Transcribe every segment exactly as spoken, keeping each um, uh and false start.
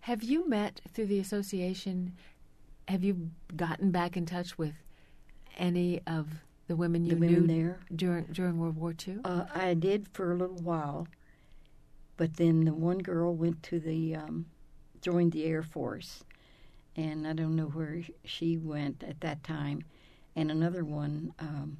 Have you met through the association, have you gotten back in touch with any of the women you The women knew there? during during World War Two? Uh, I did for a little while, but then the one girl went to the, um, joined the Air Force, and I don't know where she went at that time. And another one, um,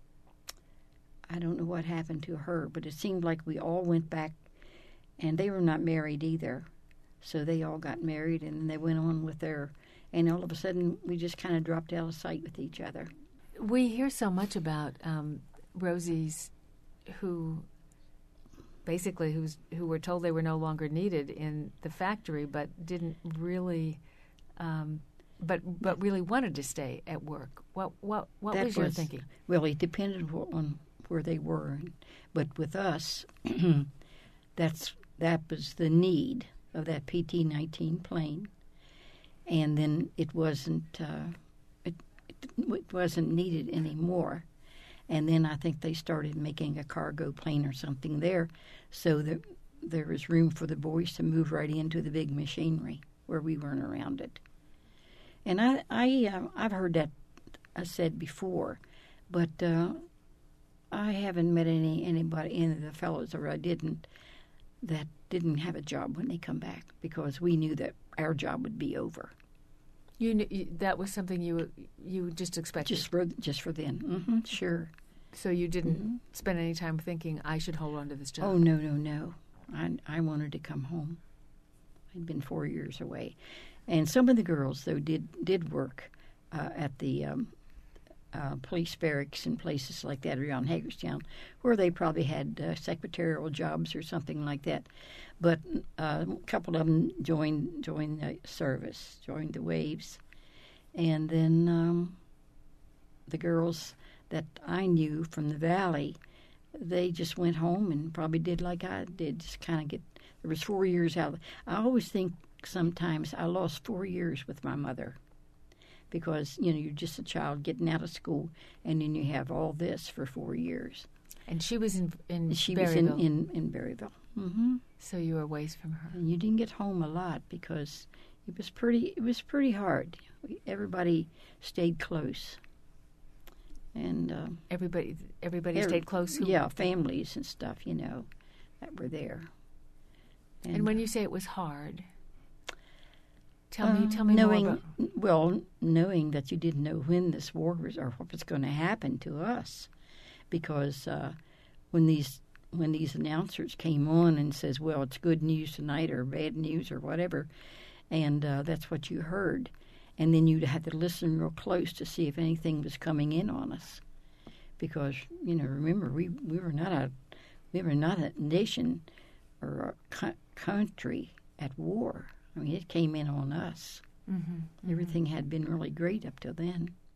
I don't know what happened to her, but it seemed like we all went back, and they were not married either. So they all got married, and they went on with their, and all of a sudden we just kind of dropped out of sight with each other. We hear so much about um, Rosie's, who basically who's who were told they were no longer needed in the factory, but didn't really, um, but but really wanted to stay at work. What what what That was your was- thinking? Well, it depended on where they were, but with us, that's that was the need of that P T nineteen plane, and then it wasn't uh, it, it it wasn't needed anymore, and then I think they started making a cargo plane or something there, so that there was room for the boys to move right into the big machinery where we weren't around it. And I I uh, I've heard that I said before, but uh, I haven't met any anybody, any of the fellows, or I didn't, that didn't have a job when they come back, because we knew that our job would be over. You, kn- you that was something you you just expected. Just for just for then, mm-hmm, sure. So you didn't Mhm. spend any time thinking I should hold on to this job. Oh no no no! I I wanted to come home. I'd been four years away, and some of the girls though did did work uh, at the um, uh, police barracks and places like that around Hagerstown, where they probably had uh, secretarial jobs or something like that. But uh, a couple of them joined joined the service, joined the Waves, and then um, the girls that I knew from the Valley, they just went home and probably did like I did, just kind of get. There was four years out. I always think sometimes I lost four years with my mother, because you know you're just a child getting out of school, and then you have all this for four years. And she was in in She Berryville, was in in, in Berryville, mm-hmm. so you were away from her. And you didn't get home a lot because it was pretty. It was pretty hard. Everybody stayed close, and uh, Everybody everybody every- stayed close. Who, yeah, families and stuff, you know, that were there. And when you say it was hard, tell me Uh, tell me knowing, more about. Well, knowing that you didn't know when this war was or what was going to happen to us, because uh, when these when these announcers came on and says, "Well, it's good news tonight" or "bad news" or whatever, and uh, that's what you heard, and then you'd have to listen real close to see if anything was coming in on us, because you know, remember we we were not a we were not a nation or a co- country at war. I mean, it came in on us. Mm-hmm, Everything had been really great up till then.